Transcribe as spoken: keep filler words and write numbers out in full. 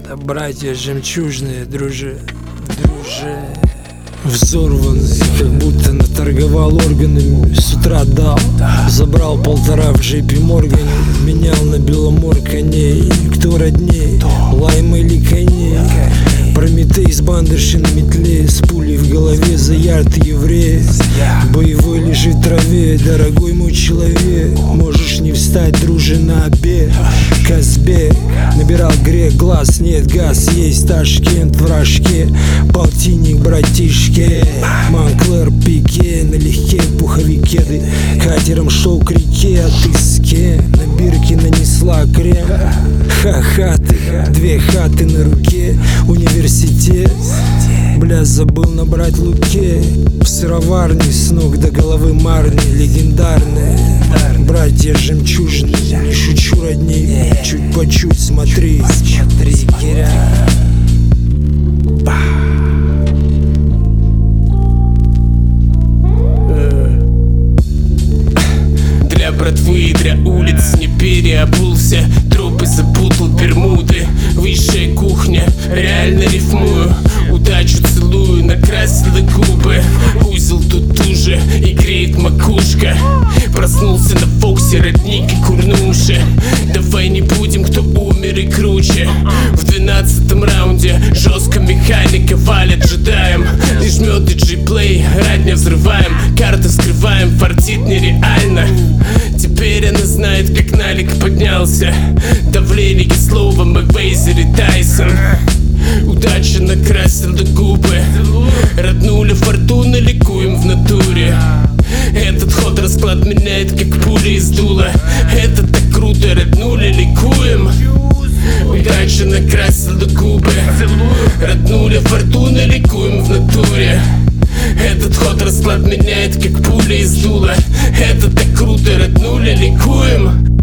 Братья жемчужные, друже, друже. Взорванный, как будто наторговал органами. С утра дал, забрал полтора в джей пи Моргане. Менял на беломор коней. Кто родней, Лайм или коней? Прометей с бандерши на метле, с пулей в голове за ярд еврея. Боевой лежит в траве, дорогой мой человек. Можешь не встать, друже, на обед. Казбек набирал грех, глаз нет, газ есть. Ташкент в рожке, полтинник, братишки. Монклер, Пике, налегке, пуховикеды. Катером шел к реке, а ты с кем? На бирке нанесла крем. Ха-ха ты, две хаты на руке. Университет, бля, забыл набрать луке. В сыроварне с ног до головы марни. Легендарные братья жемчужные. Не шучу, родней, чуть по чуть смотри. Смотри, гиря. Для братвы, для улиц не переобулся. Тропы запутал, бермуды. Высшая кухня, реально рифмую. Удачу целую, накрасила губы. Узел тут уже и греет макушка. Проснулся на Фоксе, родник и курнуши. Давай не будем, кто умер и круче. В двенадцатом раунде жестко механика валит джедаем. И жмет диджей-плей, радня взрываем. Карты вскрываем, фартит нереально. Теперь она знает, как налик поднялся. Давление слова Маквейзер и Тайсон. Удача накрасила губы. Роднули фортуна, ликуем в натуре. Этот ход расклад меняет, как пуля из дула. Это так круто, роднули, ликуем. Удача накрасила губы. Роднули фортуна, ликуем в натуре. Этот ход расклад меняет, как пуля из дула. Это так круто, роднули, ликуем.